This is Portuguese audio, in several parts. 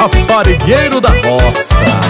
raparigueiro da roça.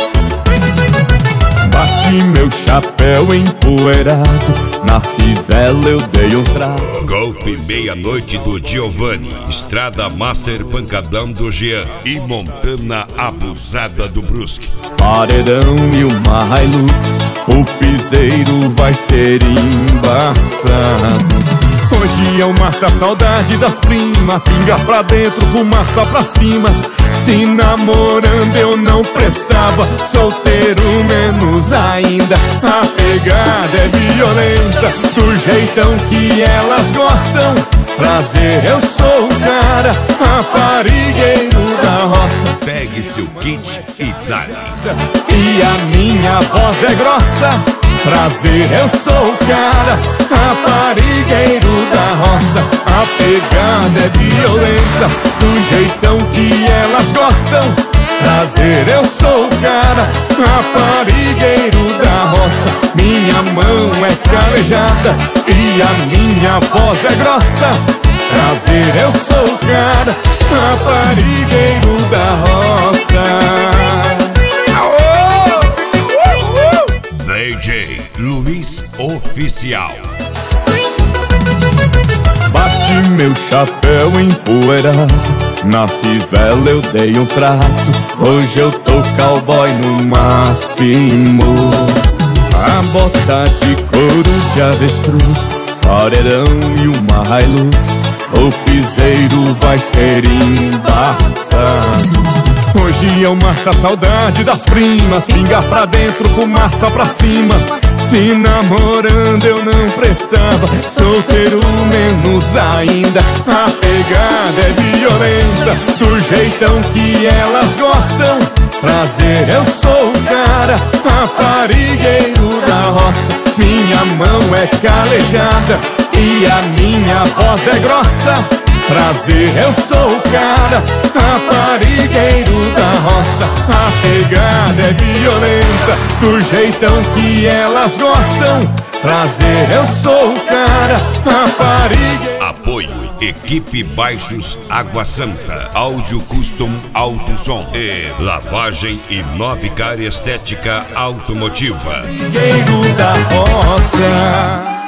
Bati meu chapéu empoeirado, na fivela eu dei um trato. Golf Meia-Noite do Giovanni, Estrada Master Pancadão do Jean e Montana Abusada do Brusque. Paredão e uma Hilux, o piseiro vai ser embaçado. Hoje eu mato a saudade das primas, pinga pra dentro, fumaça pra cima. Se namorando eu não prestava, solteiro menos ainda. A pegada é violenta, do jeitão que elas gostam. Prazer, eu sou o cara, raparigueiro da roça. Pegue seu kit e dá-lhe. E a minha voz é grossa. Prazer, eu sou o cara, raparigueiro da roça. A pegada é violenta, do jeitão que elas gostam. Prazer, eu sou o cara, raparigueiro da roça. Minha mão é calejada e a minha voz é grossa. Prazer, eu sou o cara, raparigueiro da roça. DJ Luiz Oficial. Bati meu chapéu empoeirado, na fivela eu dei um trato. Hoje eu tô cowboy no máximo. A bota de couro de avestruz, paredão e uma Hilux, o piseiro vai ser embaçado. Hoje eu mato a saudade das primas, pinga pra dentro, fumaça pra cima. Se namorando eu não prestava, solteiro menos ainda. A pegada é violenta, do jeitão que elas gostam. Prazer, eu sou o cara, raparigueiro da roça. Minha mão é calejada e a minha voz é grossa. Prazer, eu sou o cara, raparigueiro da roça. A pegada é violenta, do jeitão que elas gostam. Prazer, eu sou o cara, raparigueiro. Apoio Equipe Baixos Água Santa, Áudio Custom Alto Som e lavagem e Novicar Estética Automotiva. Raparigueiro da roça.